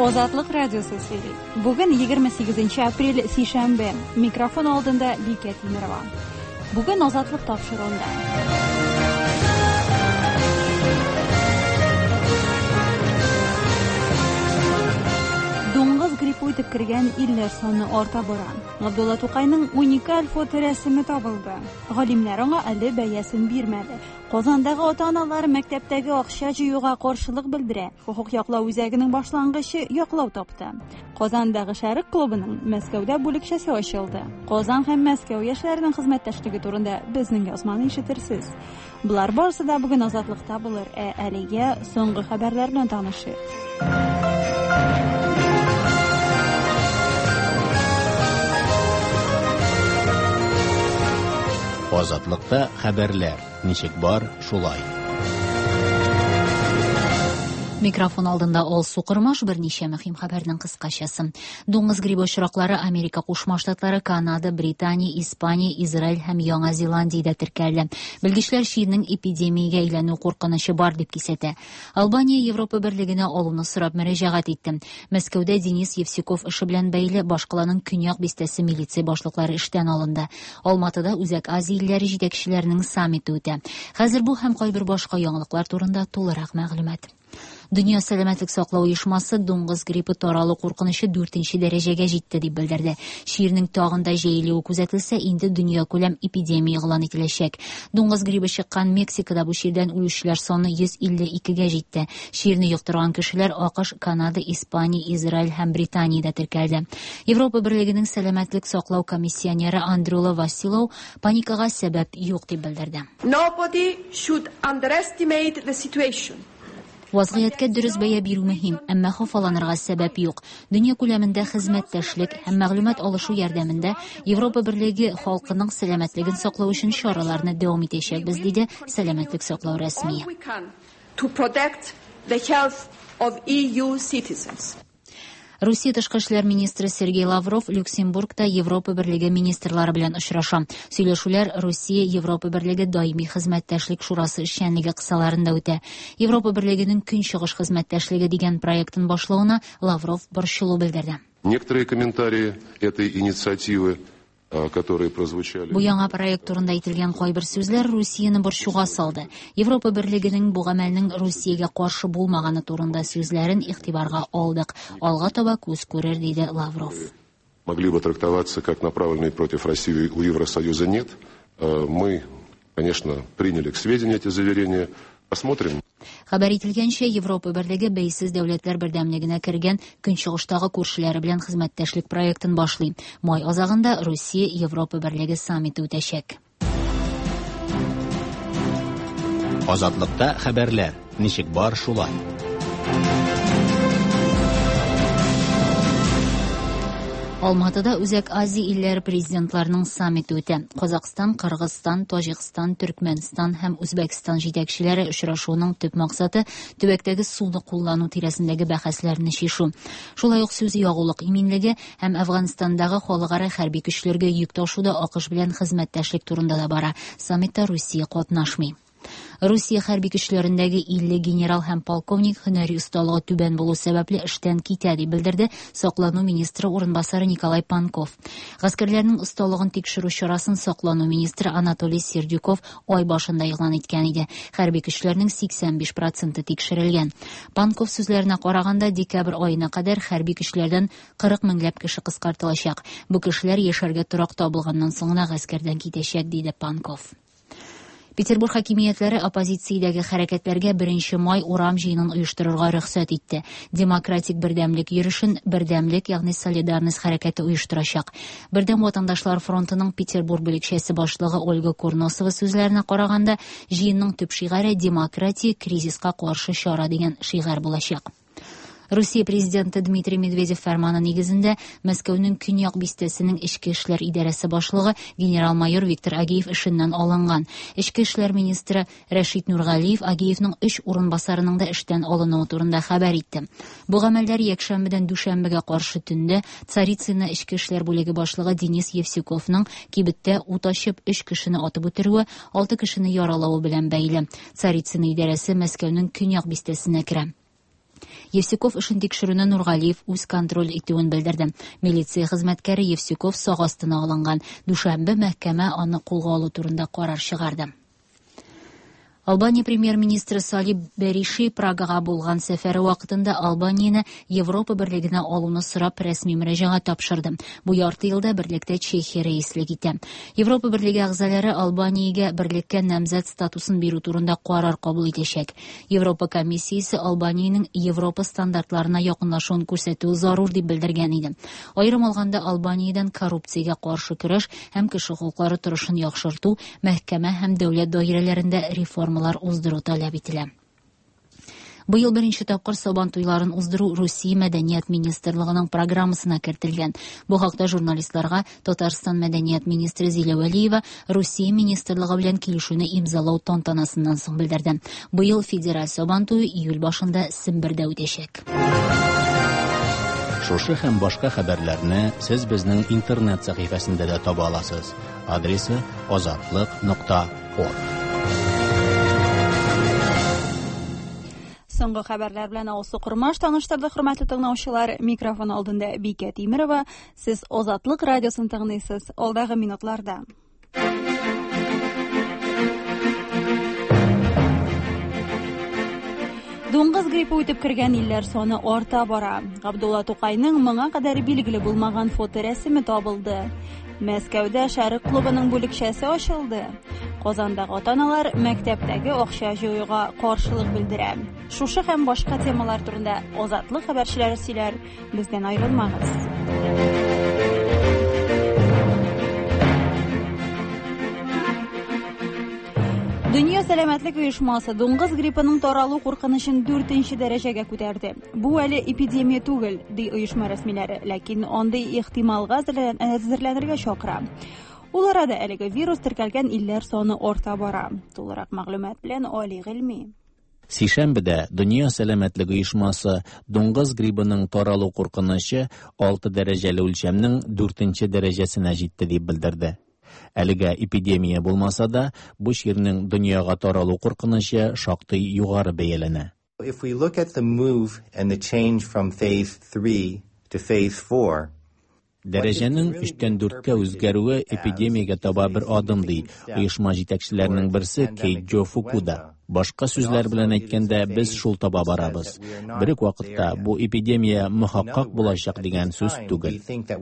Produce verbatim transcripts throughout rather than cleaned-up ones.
Ozatlık Radyosu seri. Bugün yigirma sakkizinchi aprel seshanba. Mikrofon oldinda Bekat Mirvan. Bugün Ozatlık topshirug'ida. Do'ng'iz grippi o'tib kirgan illar soni orta boran. Abdulla To'qayning o'n ikki ming fotorasmi topildi. G'olimlar unga ali bayasin bermadi. Qozondagi ota-onalar maktabdagi o'xshash yo'g'a qarshilik bildira. Huquq yoqlov o'zagining boshlang'ichi yoqlov topdi. Qozondagi Sharq klubining Moskvada bo'lakchasi ochildi. Qozon ham Moskva yoshlarining xizmatdoshligi turida bizning yozmani eshitirsiz. Bular borsida bugun ozodlikda bo'lar. E, aliga so'nggi xabarlar bilan tanishib. Ozodlikda xabarlar. Nechik bor shulay. Mikrofon oldinda Olsu Qurmosh bir necha muhim xabarning qisqachasi. Do'ng'iz grippi uchroqlari Amerika Qo'shma Shtatlari, Kanada, Britaniya, Ispaniya, Izrael ham Yangi Zelandiyada tirkaldi. Bilgichlar shirning epidemiyaga aylanu qo'rqinishi bor deb kesadi. Albaniya Yevropa Birligini oluvni so'rab murojaat etdi. Moskvada Denis Yevsikov ishi bilan bog'liq boshqalarning Kunyoq bistasi militsiya boshliqlari ishdan olindi. Olmaotada Uzak Osiyo illari yetakchilarining sammiti o'tdi. Hozir bu ham qo'y bir boshqa yangiliklar turida to'liq ma'lumot. Dunyo salomatlik saqlov uyushmasi do'ng'iz grippi taralу qo'rqinishi to'rtinchi darajaga yetdi deb bildirdi. Shirning tog'inda jayilishi kuzatilsa, endi dunyo ko'lam epidemiya e'lon etilajak. Do'ng'iz grippi chiqqan Meksikada bu shirdan o'lishlar soni yuz ellik ikki ga yetdi. Shirni yuqtirgan kishilar AQSh, Kanada, Ispaniya, Izrael ham Britaniyada tirkaldi. Yevropa Birligining salomatlik saqlov komissiyoneri Andrula Vasilov panikaga sabab yo'q deb bildirdi. Nobody should underestimate the situation. Vaziyatga durust bayo beru muhim, ammo xafalanirga sabab yo'q. Dunyo ko'lamida xizmatdoshlik ham ma'lumot olishu yordamida Yevropa Birligi xalqining salomatligini saqlash uchun choralarni davom etishimiz dedi salomatlik saqlov rasmiy. To protect the health of E U citizens. Rossiya tashqi ishlar ministri Sergey Lavrov Lyuksemburgda Yevropa Birligi ministrlari bilan uchrashdi. Сөйләшүләр Rossiya Yevropa Birligi doimiy xizmatdoshlik shurasi ishchanligi qissalarida o'tdi. Yevropa Birligining Kunchiqish xizmatdoshligi degan proyektning boshlovini Lavrov borshulu bildirdi. Некоторые комментарии этой инициативы, которые прозвучали. Bu yangi proyekt turida aytilgan qo'y bir so'zlar Rossiyani borshuga soldi. Yevropa Birligining bu amalning Rossiyaga qarshi bo'lmagani turida so'zlarini e'tiborga oldik. Olg'a toba ko'z ko'rar dedi Lavrov. Могли бы трактоваться как направленные против России у Евросоюза нет. Мы, конечно, приняли к сведению эти заверения. Посмотрим. Xabar etilgancha Yevropa Birligi beysiz davlatlar birdamligine kirgan Kunchiqishdagi qo'shilari bilan xizmatdoshlik proyektini boshlaydi. May ozag'ida Rossiya Yevropa Birligi sammiti o'tashak. Ozodlikda xabarlar. Nechik bor shulay. Olmaotada Uzak Osiyo illari prezidentlarining sammiti o'tdi. Qozog'iston, Qirg'iziston, Tojikiston, Turkmaniston ham O'zbekiston yetakchilari uchrashuvining tub maqsadi tubakdagi suvni qo'llanuv tirasindagi bahslarni shishu. Shulay uq so'zi yog'uliq iminligi ham Afg'onistondagi xalqaro harbiy kuchlarga yuk tashuvda AQSh bilan xizmatdoshlik turida da bora. Sammitda Rossiya qatnashmaydi. Rossiya harbiy kuchlarindagi ellik general ham polkovnik hunariy ustaligi tuban bo'lish sababli ishdan ketadi bildirdi Saqlanish ministri o'rinbosari Nikolay Pankov. Askarlarning ustaligini tekshirish chorasini Saqlanish ministri Anatoliy Serdyukov oy boshida e'lon etgan edi. Harbiy kuchlarning sakson besh prosenti tekshirilgan. Pankov so'zlariga qaraganda dekabr oyina qadar harbiy kuchlardan qirq minglab kishi qisqartirilajak. Bu kishilar yasharga turoq topilgandan so'ng askardan ketishak dedi Pankov. Peterburg hokimiyatlari opozitsiyadagi harakatlarga birinchi may Uram jiyinini uyushtirishga ruxsat etdi. Demokratik birdamlik yurishin birdamlik, ya'ni solidarность harakati uyushtirashaq. Birdam vatandoshlar frontining Peterburg bo'lakchasi boshlig'i Olga Kurnosova so'zlariga qaraganda, jiyinning tub shi'ari demokratiya krizisga qarshi chora degan shi'ar bo'lashaq. Rossiya prezidenti Dmitriy Medvedev farmoni negizida Moskvaning Kunyoq bistasining ichki ishlar idorasi boshlig'i general-mayor Viktor Ageyev ishidan olingan. Ichki ishlar ministri Rashid Nurg'aliyev Ageyevning uch o'rinbosarining da ishdan olinuvi turida xabar etdi. Bu amallar yakshanbadan dushanbaga qarshi tunda Tsaritsina ichki ishlar bo'lagi boshlig'i Denis Yevsikovning Kibitda o't ochib uch kishini otib o'tiruvi, olti kishini yaralavi bilan bog'liq. Tsaritsina idorasi Moskvaning Kunyoq bistasina kiradi. Евсюков эшен тикшерүне Нургалиев үз контроль итүен белдерде. Милиция хезмәткәре Евсюков сак астына алынган. Дүшәмбе мәхкәмә аны кулга алу турында карар чыгарды. Албания премьер-министры Салиб Бериши Прагага булган сәфәре вакытында Албанияны Европа берлегенә алуны сорап рәсми мөрәҗәгать тапшырды. Бу ярты елда берлектә Чехия рәислек итә. Европа берлеге әгъзалары Албаниягә берлеккә намзәт статусын бирү турында карар кабул итәчәк. Европа комиссиясе Албаниянең Европа стандартларына якынлашуын күрсәтү зарур дип белдергән иде. Аерым алганда Албаниядән коррупциягә каршы көрәш һәм кеше хокуклары торышын яхшырту, мәхкәмә һәм дәүләт даирәләрендә реформа уздыру таләп ителә. Быел беренче тапкыр Сабан туйларын уздыру Русия мәдәният министрлыгының программасына кертелгән. Бу хакта журналистларга Татарстан мәдәният министры Зилә Вәлиева Русия министрлыгы белән килешүне имзалау тантанасыннан соң белдерде. Быел федераль Сабан туе июль башында Сембердә үтәчәк. Шушы һәм башка хәбәрләрне сез безнең интернет сәхифәсендә дә таба аласыз. Адресы азатлык нокта орг. Соңгы хәбәрләр белән Алсу Курмаш таныштырды, хөрмәтле тыңлаучылар. Микрофон алдында Бикә Тимерова. Сез Азатлык радиосын тыңлыйсыз. Алдагы минутларда. Дуңгыз гриппы үтеп кергән илләр саны арта бара. Габдулла Тукайның моңа кадәр билгеле булмаган фоторәсеме табылды. Мәскәүдә Шәрык клубының бүлекчәсе ачылды. Казандагы ата-аналар мәктәптәге акча җыюга каршылык белдерә. Шушы һәм башка темалар турында Азатлык хәбәрчеләре сөйләр. Бездән аерылмагыз. Дөнья сәламәтлек оешмасы дуңгыз гриппының таралу куркынычын дүртенче дәрәҗәгә күтәрде. Бу әле эпидемия түгел, ди оешма рәсмиләре, ләкин андый ихтималга әзерләнергә чакыра. Ул арада әлеге вирус теркәлгән илләр саны арта бара. Тулырак мәгълүмат белән Али Гыйльми. Сишәмбедә Дөнья сәламәтлек оешмасы дуңгыз гриппының таралу куркынычы алты дәрәҗәле үлчәмнең дүртенче дәрәҗәсенә җитте дип белдерде. Әлегә эпидемия булмаса да, бу ширнең дөньяга таралу куркынычы шактый югары бәяләнә. If we look at the move and the change from phase three to phase four, дәрәҗәнең өчтән дүрткә үзгәрүе эпидемиягә таба бер адым ди. Оешма җитәкчеләренең берсе Кейджо Фукуда. Башка сүзләр белән әйткәндә, без шул таба барабыз. Бер үк вакытта бу эпидемия мөхәккәк булачак дигән сүз түгел.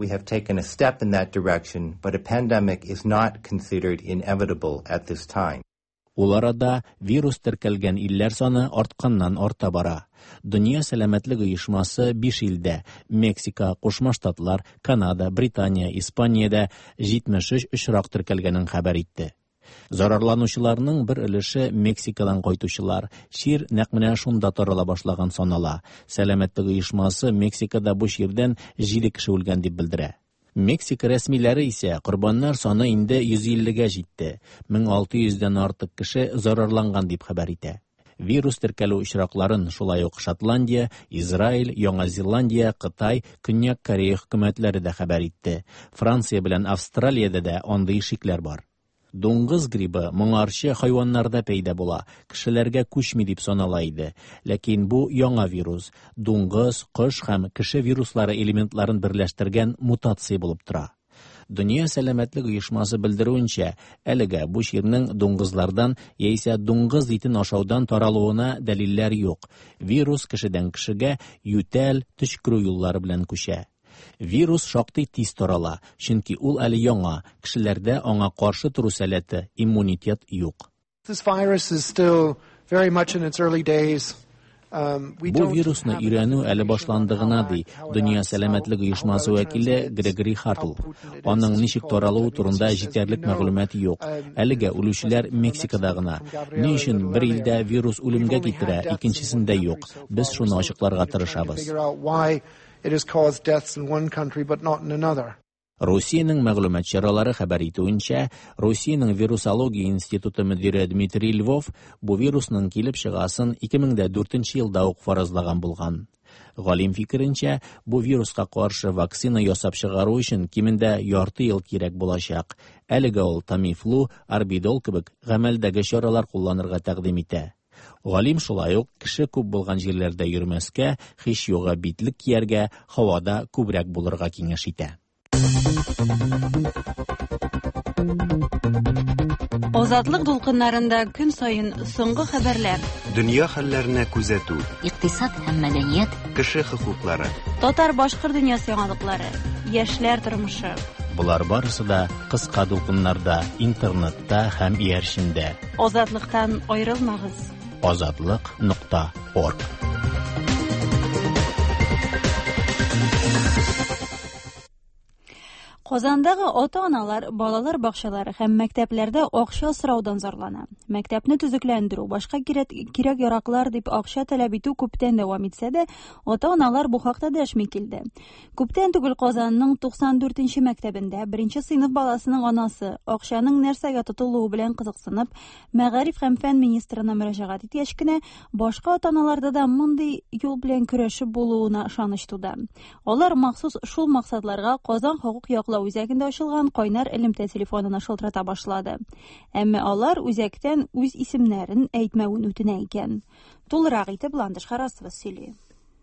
Ул арада вирус теркәлгән илләр саны артканнан арта бара. Дөнья сәламәтлек оешмасы биш илдә — Мексика, Кушма Штатлар, Канада, Британия, Испаниядә җитмеш өч очрак теркәлгәнен хәбәр итте. Зарарланучыларның бер өлеше Мексикадан кайтучылар, шир нәкъ менә шунда тарала башлаган санала. Сәламәтлек оешмасы Мексикада бу ширдән җиде кеше үлгән дип белдерә. Мексика рәсмиләре исә корбаннар саны инде йөз иллегә җитте. мең алты йөздән артык кеше зарарланган дип хәбәр итә. Вирус теркәлү очракларын шулай ук Шотландия, Израиль, Яңа Зеландия, Кытай, Көньяк Корея хөкүмәтләре дә хәбәр итте. Франция белән Австралиядә дә андый шикләр бар. Дуңгыз грибы моңарчы хайваннарда пәйда була, кешеләргә күчми дип санала иде. Ләкин бу яңа вирус, дуңгыз, кош һәм кеше вируслары элементларын берләштергән мутация булып тора. Дөнья сәламәтлек оешмасы белдерүенчә, әлегә бу ширнең дуңгызлардан яисә дуңгыз итен ашаудан таралуына дәлилләр юк. Вирус кешедән кешегә ютәл, төшкерү юллары белән күчә. Вирус шактый тиз тарала, чөнки ул әле яңа, кешеләрдә аңа каршы туру сәләте, иммунитет юк. This virus is still very much in its early days. Бу вирусны өйрәнү әле башландыгына ди Дөнья сәламәтлек оешмасы вәкиле Грегори Хартл. Аның ничек таралуы турында җитәрлек мәгълүмат юк. Әлегә үлүчеләр Мексикада гына. Ни өчен бер илдә вирус үлемгә китерә, икенчесендә юк. Без шуны ачыкларга тырышабыз. Русиянең мәгълүмат чаралары хәбәр итүенчә, Русиянең вирусология институты мөдире Дмитрий Львов бу вирусның килеп чыгасын ике мең дүртенче елда ук фаразлаган булган. Галим фикеренчә, бу вируска каршы вакцина ясап чыгару өчен кимендә ярты ел кирәк булачак. Әлегә ул Тамифлу, Арбидол кебек гамәлдәге чаралар кулланырга тәкъдим итә. Галим шулай ук кеше күп булган җирләрдә йөрмәскә, һич юга битлек кияргә, һавада күбрәк булырга киңәш итә. Азатлык дулкыннарында көн сайын соңгы хәбәрләр. Дөнья хәлләренә күзәтү. Икътисад һәм мәдәният. Кеше хокуклары. Татар-башкорт дөньясы яңалыклары. Яшьләр тормышы. Булар барысы да кыска дулкыннарда, интернетта һәм иярчендә. Азатлыктан аерылмагыз. азатлык нокта орг. Казандагы ата-аналар балалар бакчалары һәм мәктәпләрдә акча сораудан зарлана. Мәктәпне төзекләндерү, башка кирәк яраклар дип акча таләп итү күптән дәвам итсә дә, ата-аналар бу хакта дәшми килде. Күптән түгел Казанның туксан дүртенче мәктәбендә беренче сыйныф баласының анасы акчаның нәрсәгә тотылуы белән кызыксынып, Мәгариф һәм фән министрына мөрәҗәгать иткәч кенә, башка ата-аналарда да мондый юл белән көрәшеп булуына ышаныч туды. Алар махсус шул максатларга Казан хокук яклау үзәгендә ачылган кайнар элемтә телефонына шылтырата башлады. Әмма алар үзәктән үз исемнәрен әйтмәвен үтенә икән. Тулырак итеп Ландыш Харасова сөйли.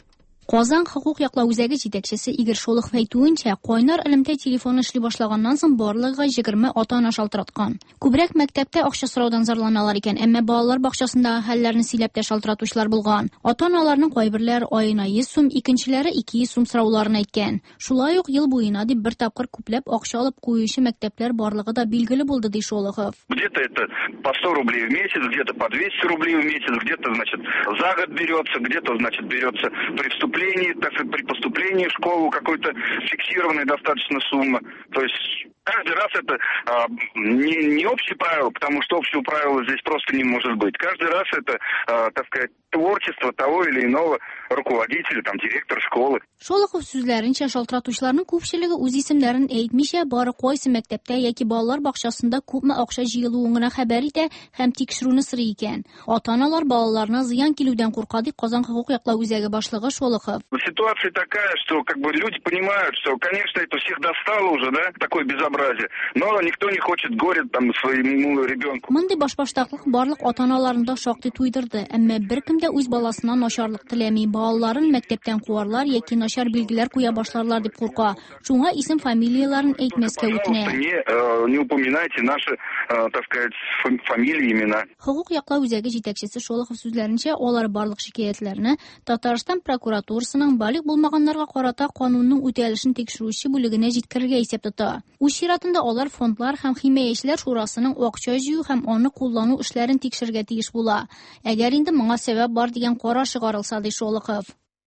Казан хокук яклау үзәге җитәкчесе Игорь Шолохов әйтүенчә, кайнар элемтә телефоны эшли башлаганнан соң барлыгы егерме ата-ана шалтыраткан. Күбрәк мәктәптә акча сораудан зарланалар икән, әмма балалар бакчасындагы хәлләрне сөйләп тә шалтыратучылар булган. Ата-аналарның кайберләр аена йөз сум, икенчеләре ике йөз сум сорауларын әйткән. Шулай ук ел буена дип бер тапкыр күпләп акча алып куючы мәктәпләр барлыгы да билгеле булды, ди Шолохов. Где-то это по сто рублей в месяц, где-то по двести рублей в месяц, где-то, значит, за год берется, где-то, значит, берется при вступлении, так сказать, при поступлении в школу какой-то фиксированной достаточно суммы. То есть каждый раз это а, не, не общее правило, потому что общего правила здесь просто не может быть. Каждый раз это, а, так сказать, творчество того или иного руководителя, там, директора школы. Шолохов сүзләренчә, шалтыратучыларның күпчелеге үз исемнәрен әйтмичә, бары кайсы мәктәптә яки балалар бакчасында күпме акча җыелуын гына хәбәр итә һәм тикшерүне сорый икән. Ата-аналар балаларына зыян килүдән курка, ди Казан хокук яклау үзәге башлыгы Шолохов. Ситуация такая, что как бы люди понимают, что, конечно, это всех достало уже, да, такое безобразие, но никто не хочет горя там своему ребенку. Мондый башбаштаклык барлык ата-аналарында шактый туйдырды, әмма беркем дә үз баласына начарлык теләми, балаларын мәктәптән куарлар яки начар билгеләр куя башларлар дип курка. Шуңа исем фамилияларын әйтмәскә үтенә. Не, э, не упоминайте наши, э, так сказать, фамилии, имена. Хокук яклау үзәге җитәкчесе Шолохов сүзләренчә, алар барлык шикаятьләрне Татарстан прокуратурасының балык булмаганнарга карата канунның үтәлешен тикшерүче бүлегенә җиткерергә исәп тота. Үз чиратында алар фондлар һәм химаячеләр шурасының акча җыю һәм аны куллану эшләрен тикшергә тиеш була. Әгәр инде моңа сәбәп бар дигән карар чыгарылса, ди Шолохов.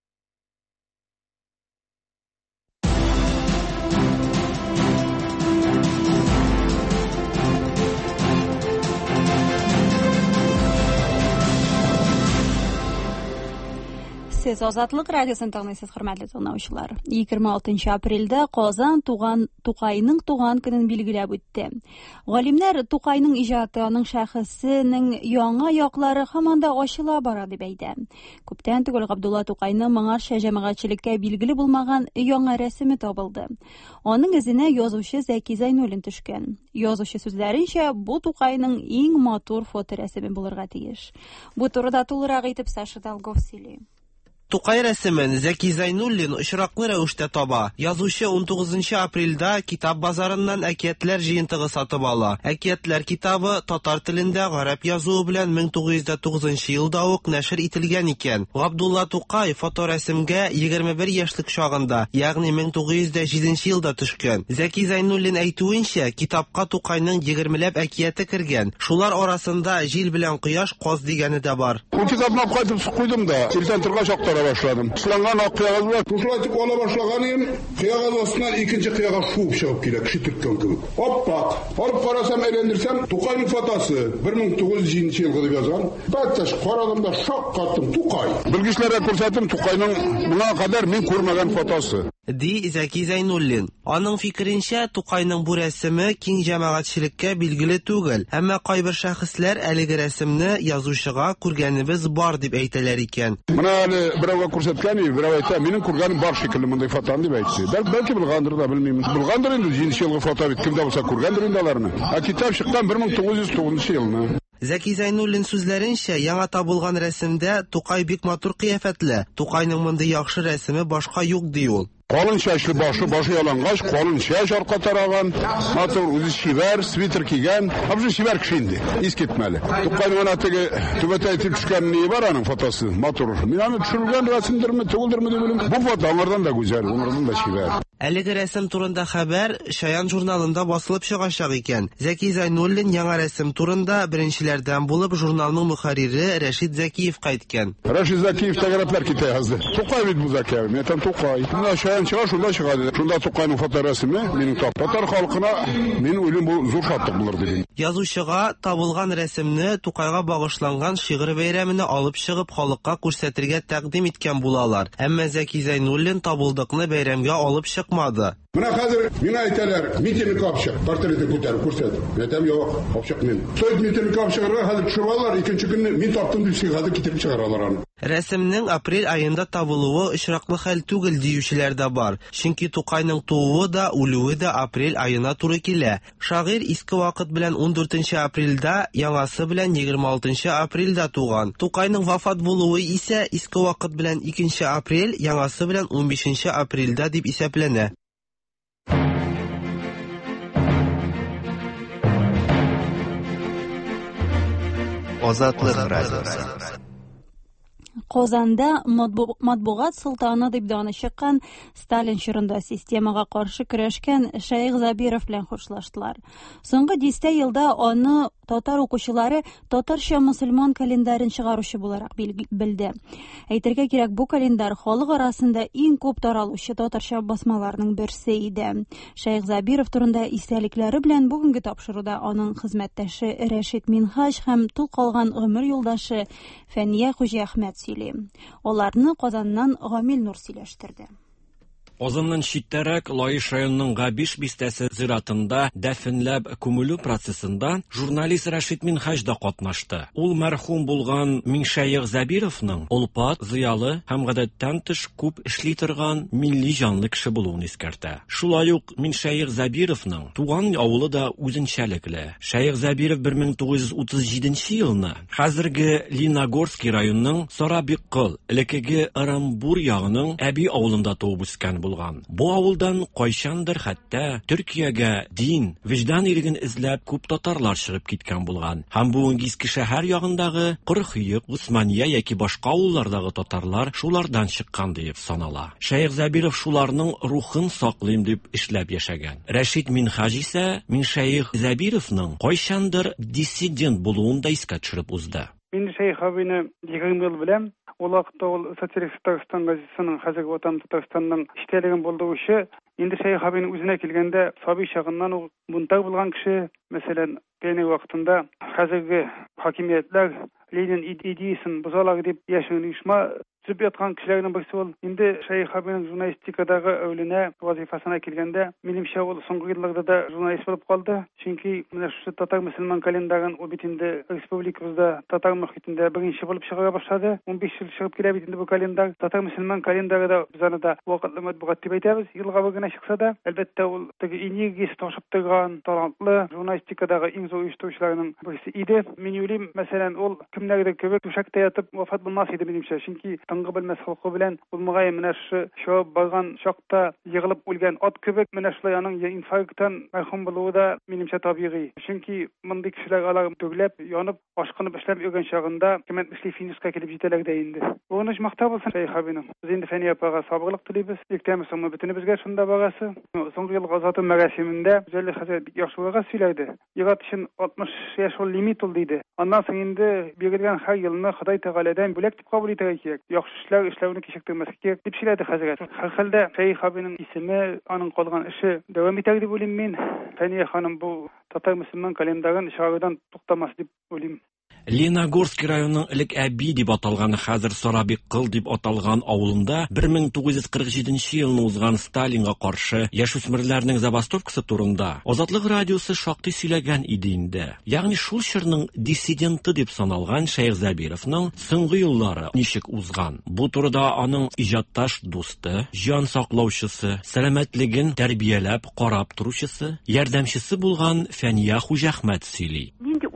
Сез Азатлык радиосын тыңлыйсыз, хөрмәтле тыңлаучылар. егерме алтынчы апрельдә Казан туган Тукайның туган көнен билгеләп үтте. Галимнәр Тукайның иҗаты, аның шәхесенең яңа яклары һаман да ачыла бара дип әйтә. Күптән түгел Габдулла Тукайның моңарча җәмәгатьчелеккә билгеле булмаган яңа рәсеме табылды. Аның эзенә язучы Зәки Зайнуллин төшкән. Язучы сүзләренчә, бу Тукайның иң матур фоторәсеме булырга тиеш. Бу турыда тулырак итеп Саша Долгов сөйли. Тукай рәсемен Зәки Зайнуллин очраклы рәвештә таба. Язучы он тугызынчы апрельдә китап базарыннан әкиятләр җыентыгы сатып ала. Әкиятләр китабы татар телендә гарәп язуы белән мең тугыз йөз тугызынчы елда ук нәшер ителгән икән. Габдулла Тукай фоторәсемгә егерме бер яшьлек чагында, ягъни мең тугыз йөз җиденче елда төшкән. Зәки Зайнуллин әйтүенчә, китапка Тукайның егермеләп әкияте кергән. Шулар арасында Җил белән кояш каз дигәне дә бар. Бу китапны кайтып куйдым да, телдән торгач актара башладым. Сыланган ак кыягыз бар. Шулайтып ала башлаганым, кыягыз астынан икенче кыяга шуып чыгып килә, кеше төрткән кебек. Оппа! Алып карасам, әйләндерсәм, Тукайның фотосы мең тугыз йөз җиденче елда дип язган. Бәттәш карадым да шак каттым, Тукай. Белгечләргә күрсәттем, Тукайның моңа кадәр мин күрмәгән фотосы. Ди Зәки Зайнуллин. Аның фикеренчә, Тукайның бу рәсеме киң җәмәгатьчелеккә билгеле түгел, әмма кайбер шәхесләр әлеге рәсемне язучыга күргәнебез бар дип әйтәләр икән. Менә әле берәүгә күрсәткән, берәү әйтә, минем күргәнем бар шикелле мондай фотоны дип әйтте. Бәлки булгандыр да, белмим. Булгандыр инде җиденче елгы фото бит, кемдә булса күргәндер инде аларны. Ә китап чыккан мең тугыз йөз тугызынчы елны. Зәки Зайнуллин сүзләренчә, яңа табылган рәсемдә Тукай бик матур кыяфәтле. Тукайның мондый яхшы рәсеме башка юк ди ул. Kalın şaşlı başı, başı yalangaç, kalın şaş arka taragan, matır uzi şiver, sviter kigen, hapşı şiver kişindi, iz gitmeli. Tukkayın anattığı tübete etip çıkan neyi var anın fotosu, matır. Minanı düşürülgen resimdir mi, tügüldür mü diyelim. Bu foto onlardan da güzel, onlardan da şiver. Әлеге рәсем турында хәбәр Шаян журналында басылып чыгачак икән. Зәки Зайнуллин яңа рәсем турында беренчеләрдән булып журналның мөхәррире Рәшид Зәкиев кайткан. Рәшид Зәкиев тәгәрәпләр китә язды. Тукай бит бу Зәкиев, метан Тукай. Менә Шаян чыга, шунда чыга диде. Шунда Тукайның фоторәсеме минем тап. Татар халкына мин уйлыйм бу зур шатлык булыр дидем. Язучыга табылган рәсемне Тукайга багышланган шигырь бәйрәменә алып чыгып халыкка күрсәтергә тәкъдим иткән булалар. Әмма Зәки Зайнуллин табылдыкны бәйрәмгә алып чыкмады. Менә хәзер мин әйтәләр, митинг капчык, портреты күтәреп күрсәт. Мәтәм юк, капчык мин. Стоит митинг капчыгырга хәзер төшерәләр, икенче көнне мин таптым дип сигады китереп чыгаралар аны. Рәсемнең апрель ayында табылуы очраклы хәл түгел диючеләр дә бар. Чөнки Тукайның тууы да, үлүе дә апрель ayына туры килә. Шагыйрь иске вакыт белән он дүртенче апрельдә, яңасы белән егерме алтынчы апрельдә туган. Тукайның вафат булуы исә иске вакыт белән икенче апрель, яңасы белән он бишенче апрельдә дип исәпләнә. Азатлык радиосы. Qozonda matbuot sultoni deb doni chiqqan Stalin chirында sistemaga qarshi kurashgan Shayx Zabirov bilan xo'shlashdilar. So'nggi dista yilda uni Tatar o'quvchilari Tatarcha musulmon kalendarini chiqaruvchi bo'laraq bildi. Aytirga kerak, bu kalendar xalq orasida eng ko'p taraluvchi Tatarcha bosmalarining birisi edi. Shayx Zabirov turida istaliklari bilan bugungi topshiruvda uning xizmatdoshi Rashid Minhaj ham tul qolgan umr yo'ldoshi Faniya Xo'jaahmad сөйли. Оларны Qozondan Гамил Нур сөйләштерде. Озыннан читтәрәк Лаиш районының Габиш бистәсе зиратында дәфенләп күмелү процессында журналист Рашид Минхаж да катнашты. Ул мәрхүм булган Миншәйх Забировның улпат, зыялы һәм гадәттән тыш күп эшли торган милли җанлы кеше булуын искәртә. Шулай ук Миншәйх Забировның туган авылы да үзенчәлекле. Шәйх Забиров бер мең тугыз йөз утыз җиденче елны хәзерге Леногорский районының Сарабиккыл, элекеге Оромбур ягының Әби авылында туып үскән булган. Бу авылдан кайчандыр хәтта Төркиягә дин, виждан иреген эзләп күп татарлар чыгып киткән булган. Һәм бүгенге иске шәһәр ягындагы Кырхыек, Усмания яки башка авыллардагы татарлар шулардан чыккан дип санала. Шәйх Забиров шуларның рухын саклыйм дип эшләп яшәгән. Рашид Минхаж исә Миншәйх Забировның кайчандыр диссидент булуын да искә төшереп узды. Мин Шәйх абыйны егерме ел беләм. Ул вакытта ул социалистик Татарстан газетасының хәзерге ватан Татарстанның эштәлеген булдыручы. Инде Шәйх абыйның үзенә килгәндә, сабый чагыннан ул бунтар булган кеше, мәсәлән, кайны вакытында хәзерге хакимиятләр Ленин идеясын бозалар дип яшәгән ишма Зуб яткан кешеләрнең берсе ул. Инде Шәйх абыйның журналистикадагы әүленә вазифасына килгәндә, минемчә ул соңгы елларда да журналист булып калды. Чөнки менә шу татар мөселман календарын ул бит инде республикабызда татар мөхитендә беренче булып чыгара башлады. он беш ел чыгып килә бит инде бу календар. Татар мөселман календары да без аны да вакытлы матбугат дип әйтәбез. Елга бер генә чыкса да, әлбәттә ул теге энергиясе ташып торган, талантлы журналистикадагы иң зур оештыручыларның берсе иде. Мин уйлыйм, мәсәлән, ул кемнәрдер кебек түшәктә ятып вафат булмас иде минемчә. Чөнки таңгы белмәс халкы белән ул мөгай менә шу шо барган чакта егылып үлгән ат кебек менә шулай аның инфаркттан мәрхүм булуы да минемчә табигый. Чөнки мондый кешеләр алар төгләп, янып, ашкынып эшләп йөргән чагында кемәт эшли финишка килеп җитәләр дә инде. Буны мактап булсын Шәйх абыйның. Без инде Фәния апага сабырлык телибез. Иктәме соңгы бөтенебезгә шунда багасы. Соңгы ел газаты мәрәсимендә үзәлле хәзрәт бик яхшы булырга сөйләде. Егат өчен алтмыш яшь ул лимит ул диде. Аннан соң инде бирелгән һәр елны Ходай Тәгаләдән бүләк дип кабул итәргә кирәк. Яхшы эшләр эшләүне кичектермәскә кирәк дип сөйләде хәзрәт. Һәр хәлдә Шәйх абыйның исеме, аның калган эше дәвам итәр дип уйлыйм мин. Фәния ханым бу татар мөселман календарын чыгарудан туктамас дип уйлыйм. Леногорский районының элек Әби дип аталган, хәзер Сарабиккыл дип аталган авылында бер мең тугыз йөз кырык җиденче елны узган Сталинга каршы яшүсмерләрнең забастовкасы турында Азатлык радиосы шактый сөйләгән иде инде. Ягъни шул чорның диссиденты дип саналган Шәйх Забировның соңгы еллары ничек узган. Бу турыда аның иҗатташ дусты, җан саклаучысы, сәламәтлеген тәрбияләп карап торучысы, ярдәмчесе булган Фәния Хуҗахмәт сөйли.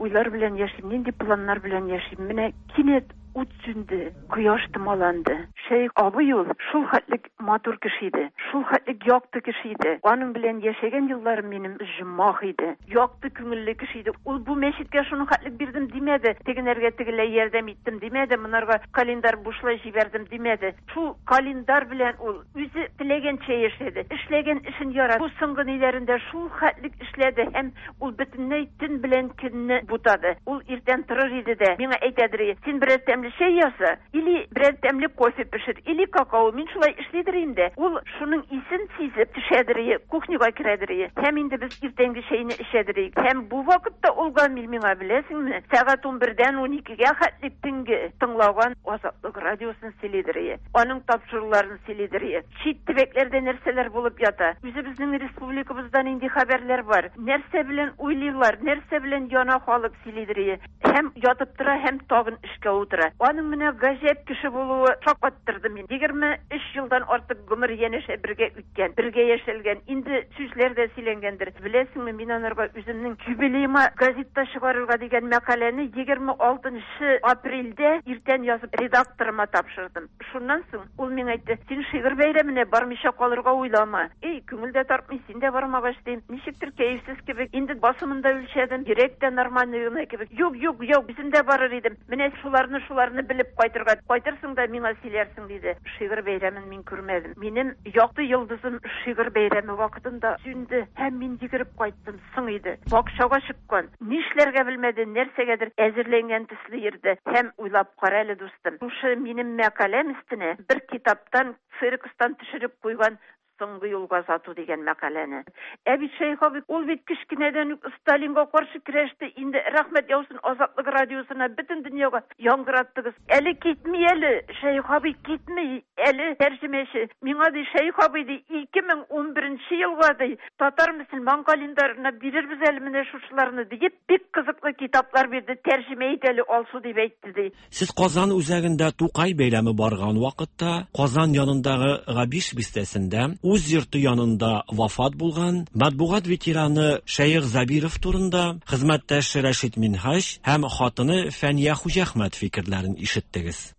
уйлар белән яшим, нинди планнар белән яшим. Менә кинәт ут сүнде, кояш томаланды. Шәйх абый ул шул хәтлек матур кеше иде, шул хәтлек якты кеше иде. Аның белән яшәгән елларым минем җымах иде. Якты күңелле кеше иде. Ул бу мәчеткә шуның хәтлек бирдем димәде. Тегенәргә тегеләй ярдәм иттем димәде. Монарга календар бушлай җибәрдем димәде. Шул календар белән ул үзе теләгәнчә яшәде. Эшләгән эшен ярат. Бу соңгы ниләрендә шул хәтлек эшләде һәм ул бөтенләй төн белән көнне бутады. Ул иртән торыр иде дә миңа әйтәдер: "Син бераз тәмле чәй яса, или бераз тәмле кофе пешер, или какао." Мин шулай эшлидер инде. Ул шуның исен сизеп төшәдер, кухняга керәдер. Һәм инде без иртәнге чәйне эчәдер. Һәм бу вакытта ул гамил миңа, беләсеңме, сәгать ун бердән ун икегә хәтлек төнге тыңлаган Азатлык радиосын сөйлидер. Аның тапшыруларын сөйлидер. Чит төбәкләрдә нәрсәләр булып ята. Үзебезнең республикабыздан инде хәбәрләр бар. Нәрсә белән уйлыйлар, нәрсә белән яна халык сөйлидер. Һәм ятып тора, һәм тагын эшкә утыра. Аның менә гаҗәп кеше булуы шаккаттырды мине. егерме өч елдан артык гомер янәшә бергә үткән, бергә яшәлгән. Инде сүзләрдә сөйләнгәндер. Беләсеңме, мин анарга үземнең юбилеема газетта чыгарырга дигән мәкаләне егерме алтынчы апрельдә иртән язып редакторыма тапшырдым. Шуннан соң ул миңа әйтте: "Син шигырь бәйрәменә бармыйча калырга уйлама. Эй, күңелдә тартмый, син дә бармагач дим. Ничектер кәефсез кебек, инде басымында үлчәдем, йөрәк тә нормальный гына кебек. Юк, юк, юк, безендә барыр идем. Менә шуларны, шуларны белеп кайтырга. Кайтырсың да миңа сөйләрсең", диде. Шигырь бәйрәмен мин күрмәдем. Минем якты йолдызым шигырь бәйрәме вакытында сүнде һәм мин йөгереп кайттым. Соң иде. Бакчага чыккан. Нишләргә белмәде, нәрсәгәдер әзерләнгән төсле йөрде. Һәм уйлап кара әле, дустым. Шушы минем мәкаләм өстенә бер китаптан, циркустан төшереп куйган "Соңгы юлга сату" дигән мәкаләне. Ә бит Шәйх абый, ул бит кечкенәдән үк Сталинга каршы көрәште. Инде рәхмәт яусын Азатлык радиосына, бөтен дөньяга яңгыраттыгыз. Әле китми әле, Шәйх абый китми. Әле тәрҗемәче миңа ди: "Шәйх абый, ди, ике мең ун беренче елга ди татар мөселман календарына бирербез әле менә шушыларны" дип, бик кызыклы китаплар бирде. "Тәрҗемә ит әле, алсу" дип әйтте ди. Сез Казан үзәгендә Тукай бәйрәме барган вакытта, Казан янындагы Габиш бистәсендә үз йорты янында вафат булган матбугат ветераны Шәйх Забиров турында хезмәттәш Рәшит Минһаҗ һәм хатыны Фәния Хуҗахмәт фикерләрен ишеттегез.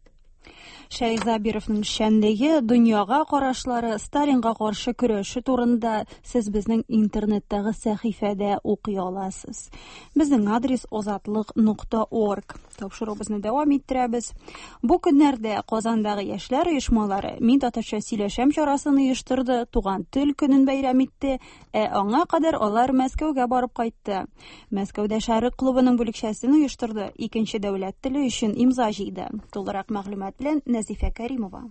Шәйх Забировның шәнлеге, дөньяга карашлары, Сталинга каршы көрәше турында сез безнең интернеттагы сәхифәдә укый аласыз. Безнең адрес азатлык нокта орг. Тапшыруыбызны дәвам иттерәбез. Бу көннәрдә Казандагы яшьләр оешмалары Мин татарча сөйләшәм чарасын оештырды, туган тел көнен бәйрәм итте, ә аңа кадәр алар Мәскәүгә барып кайтты. Мәскәүдә Шәрык клубының бүлекчәсен оештырды, икенче дәүләт теле өчен имза җыйды. Тулырак мәгълүмат белән Назифә Кәримова.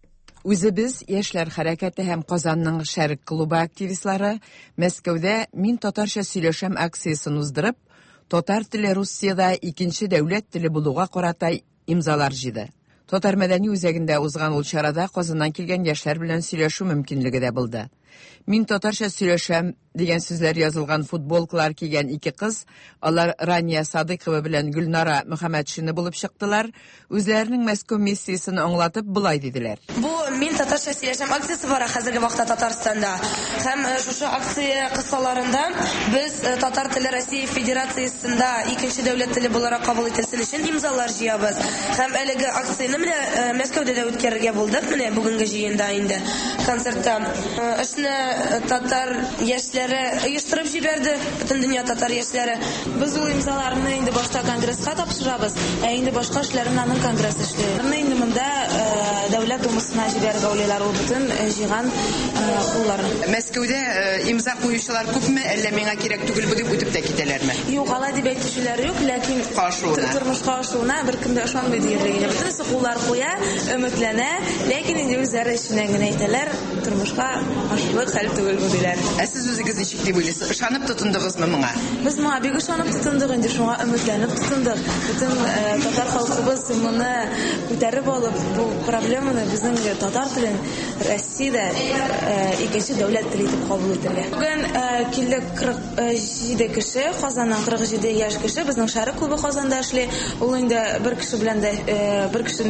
Үзебез яшьләр хәрәкәте һәм Казанның Шәрык клубы активистлары Мәскәүдә Мин татарча сөйләшәм акциясын уздырып, татар теле Русиядә икенче дәүләт теле булуга карата имзалар җыйды. Татар мәдәни үзәгендә узган ул чарада Казаннан килгән яшьләр белән сөйләшү мөмкинлеге дә булды. Мин татарча сөйләшәм дигән сүзләр язылган футболкалар кигән ике кыз, алар Рания Садыйкова белән Гөлнара Мөхәммәтшина булып чыктылар, үзләренең Мәскәү миссиясын аңлатып булай диделәр. Бу Мин татарча сөйләшәм акциясе бара хәзерге вакытта Татарстанда. Һәм шушы акция кысаларында без Татар теле Россия Федерациясында икенче дәүләт теле буларак кабул ителсен өчен имзалар җыябыз. Һәм әлеге акцияны менә Мәскәүдә дә үткәрергә булдык, менә бүгенге җыенда инде концертта. Эшне татар яшьләре оештырып җибәрде, бөтен дөнья татар яшьләре. Без ул имзаларны инде башта конгресска тапшырабыз, ә инде башка эшләрне аның конгресс эшли. Менә инде монда дәүләт думасына җибәрергә уйлыйлар ул бөтен җыйган кулларны. Мәскәүдә имза куючылар күпме, әллә миңа кирәк түгел бу дип үтеп тә китәләрме? Юк, алай дип әйтүчеләр юк, ләкин тормышка ашуына беркем дә ышанмый диярлек. Бөтенесе куллар куя, өметләнә, ләкин инде үзләре эшенә генә әйтәләр, тормышка ашулык хәл түгел бу диләр. Ә сез үзегез ничек дип уйлыйсыз? Ышанып тотындыгызмы моңа? Без моңа бик ышанып тотындык, инде шуңа өметләнеп тотындык. Бөтен татар халкыбыз моны күтәреп алып, бу проблеманы безнең татар телен Россиядә икенче дәүләт теле итеп кабул итәргә. Бүген килде кырык җиде кеше, Казаннан кырык җиде яшь кеше, безнең Шәрык клубы Казанда эшли. Ул инде бер кеше белән дә бер кешендә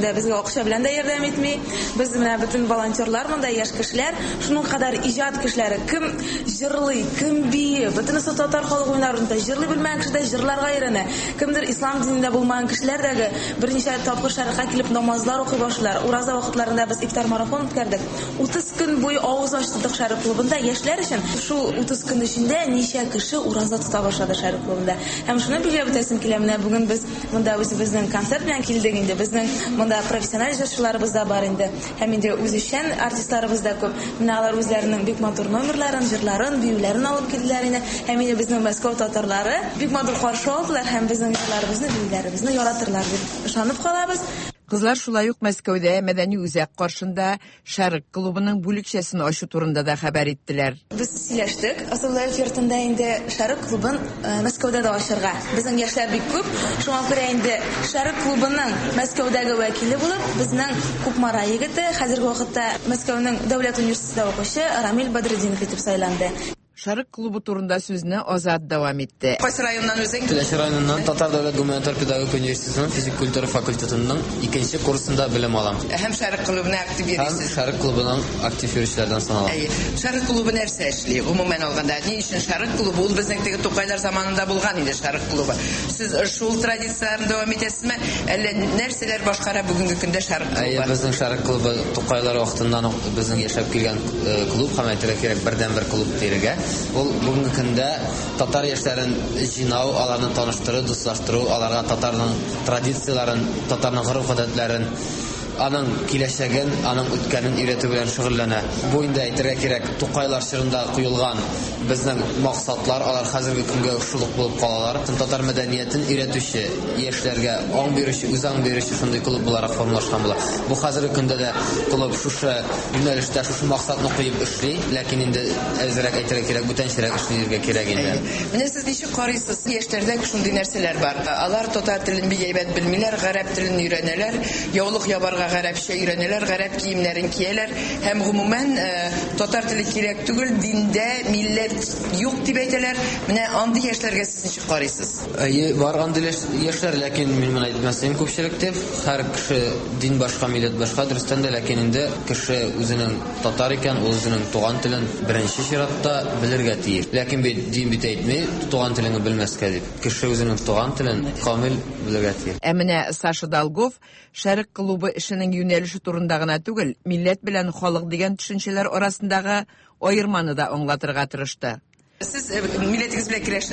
да безгә акча белән дә ярдәм итми. Без менә бөтен волонтерлар монда яшь кешеләр, шуның кадәр иҗат кешеләре, кем җырлый, кем бии, бөтенесе татар халык уйнарында җырлый белмәгән кеше дә җырларга өйрәнә. Кемдер ислам динендә булмаган кешеләр дә берничә тапкыр шәрекъкә килеп намазлар укый башлар. Ураза вакытларында без ифтар марафон үткәрдек. утыз көн буе авыз ачтык шәрекъ клубында яшьләр өчен. Шул утыз көн эчендә ничә кеше ураза тота башлады шәрекъ клубында. Һәм шуны билгеләп үтәсем килә. Менә бүген без монда үзебезнең концерт белән килдек инде. Безнең монда профессиональ җырчыларыбыз да бар инде. Һәм инде үзешчән артистларыбыз да күп. Менә алар үзләренең бик матур номерларын, җырларын, биюләрен алып килделәр инде. Һәм инде безнең Мәскәү татарлары бик матур каршы алдылар һәм безнең җырларыбызны, биюләребезне яратырлар дип ышанып калабыз. Кызлар шулай ук Мәскәүдә мәдәни үзәк каршында Шәрык клубының бүлекчәсен ачу турында да хәбәр иттеләр. Без сөйләштек, Асыллар йортында инде Шәрык клубын Мәскәүдә дә ачарга. Безнең яшьләр бик күп. Шуңа күрә инде Шәрык клубының Мәскәүдәге вәкиле булып, безнең Кукмара егете хәзерге вакытта Мәскәүнең Дәүләт университетында укучы Рамил Бадретдинов итеп сайланды. Шәрык клубы турында сүзне Азат дәвам итте. Кайсы районнан үзең? Теләче районыннан Татар дәүләт гуманитар педагогик университетының физик культура факультетының икенче курсында белем алам. Һәм Шәрык клубына актив йөрисез. Һәм Шәрык клубының актив йөрүчеләрдән санала. Шәрык клубы нәрсә эшли? Гомумән алганда, ни өчен Шәрык клубы? Ул безнең теге Тукайлар заманында булган инде Шәрык клубы. Сез шул традицияләрне дәвам итәсезме? Әллә нәрсәләр башкара бүгенге көндә Шәрык клубы? Әйе, безнең Шәрык клубы Тукайлар вакытыннан ук безнең яшәп килгән клуб, һәм әйтергә кирәк, бердән-бер клуб дирегә. Ул бүгенге көндә татар яшьләрен җинау, аларны таныштыру, дуслаштыру, аларга татарның традицияларын, татарның гореф-гадәтләрен, аның киләчәген, аның үткәнен өйрәтү белән шөгыльләнә. Бу инде әйтергә кирәк, Тукайлар чорында куелган безнең максатлар, алар хәзерге көнгә шул ук булып калалар. Татар мәдәниятен өйрәтүче, яшьләргә аң бирүче, үз аң бирүче шундый клуб буларак формалашкан була. Бу хәзерге көндә дә клуб шушы юнәлештә шушы максатны куеп эшли, ләкин инде әзрәк әйтергә кирәк, бүтәнчәрәк эшләргә кирәк инде. Менә сез ничек карыйсыз? Яшьләрдә шундый нәрсәләр бар. Алар татар телен бик әйбәт белмиләр, гарәп телен өйрәнәләр, яулык ябарга гарәпчә өйрәнәләр, гарәп киемнәрен кияләр һәм гомумән татар теле кирәк түгел, диндә милләт юк дип әйтәләр. Менә андый яшьләргә сез ничек карыйсыз? Әйе, бар андый яшьләр, ләкин мин моны әйтмәсәм күпчелектә һәр кеше дин башка, милләт башка, дөрестән дә, ләкин инде кеше үзенең татар икән, үзенең туган телен беренче чиратта белергә тиеш. Ләкин бит дин бит әйтми, туган телене белмәскә дип. Кеше үзенең туган телен камил белергә тиеш. Ә менә Саша Долгов Шәрык клубы эшенең юнәлеше турында гына түгел, милләт белән халык дигән төшенчәләр арасындагы аерманы да аңлатырга тырышты. Сез милләтегез белән көрәшен.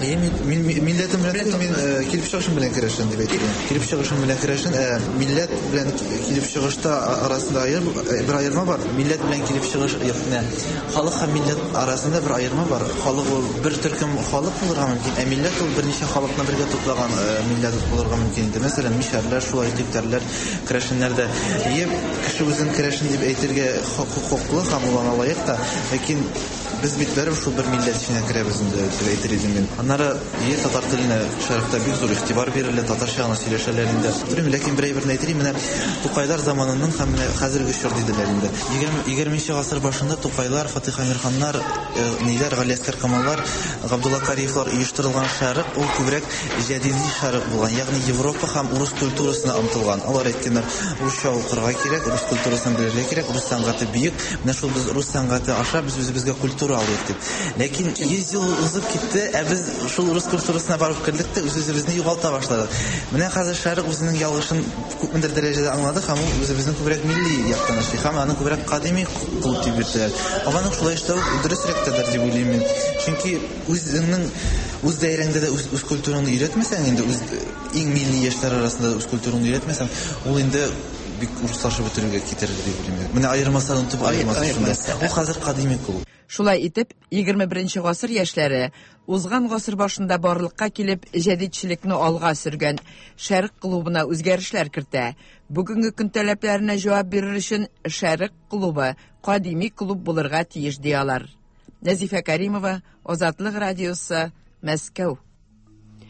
Мин милләтем белән мин килеп чыгышым белән көрәшен дип әйтәм. Килеп чыгышым белән көрәшен, милләт белән килеп чыгышта арасында бер аерма бар. Милләт белән килеп чыгыш, ягъни халык һәм милләт арасында бер аерма бар. Халык ул бер төркем халык булырга мөмкин, ә милләт ул берничә халыкны бергә туплаган милләт булырга мөмкин инде. Мәсәлән, мишәрләр, шулай диктәрләр, көрәшеннәрдә еп кеше үзен көрәшен дип әйтергә хокуклы һәм ул лаек та, ләкин без бит бәреп шул бер милләт içine керәбез инде дип әйтер идем мин. Аннары е татар теленә Шәрыкта бик зур игътибар бирелә, татарча гына сөйләшәләр инде. Белмим, ләкин берәй берне әйтер, менә Тукайлар заманының һәм хәзерге чор диделәр инде. егерменче гасыр башында Тукайлар, Фатих Амирханнар, Ниләр, Галиәскәр Камаллар, Габдулла Кариевлар оештырылган Шәрык, ул күбрәк җәдиди Шәрык булган, ягъни Европа һәм урыс культурасына омтылган. Алар әйткәннәр, русча укырга кирәк, урыс культурасын белергә кирәк, урыс сәнгате бик. Менә шул без рус сәнгате аша без үзебезгә культура алыйк дип. Ләкин йөз ел узып китте, ә без шул урыс культурасына барып килдек тә үзебезне югалта башладык. Менә хәзер Шәрык үзенең ялгышын күпмендер дәрәҗәдә аңлады һәм ул үзебезнең күбрәк милли яктан эшли һәм аның күбрәк кадими клуб дип бирделәр. Аның шулай эштә дөресрәктәдер дип уйлыйм мин. Чөнки үзеңнең үз даирәңдә дә үз, үз культураңны өйрәтмәсәң, инде үз иң милли яшьләр арасында үз культураңны өйрәтмәсәң, ул инде бик урыслашып бетерүгә китәр дип уйлыйм. Менә аермасының төп аермасы шунда. Ул хәзер кадими клуб. Шулай итеп, егерме беренче гасыр яшьләре узган гасыр башында барлыкка килеп җәдитчелекне алга сөргән Шәрык клубына үзгәрешләр кертә. Бүгенге көн таләпләренә җавап бирер өчен Шәрык клубы кадими клуб булырга тиеш диялар. Назифа Каримова, Азатлык радиосы, Мәскәү.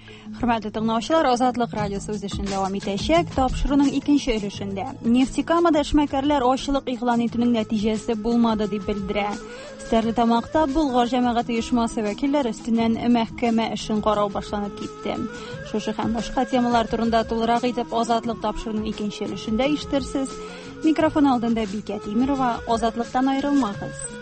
Hörmәтле тыңлаучылар, Азатлык радиосы үз эшен дәвам итәчәк. Тапшыруның икенче өлешендә Нефтекамада эшмәкәрләр ашлык игълан итүнең нәтиҗәсе булмады дип белдерә. Стәрлетамакта Болгар җәмәгать оешмасы вәкилләре өстеннән мәхкәмә эшен карау башланып китте. Шушы һәм башка темалар турында тулырак итеп Азатлык тапшыруның икенче өлешендә ишетерсез. Микрофон алдында Бикә Тимирова. Азатлыктан аерылмагыз.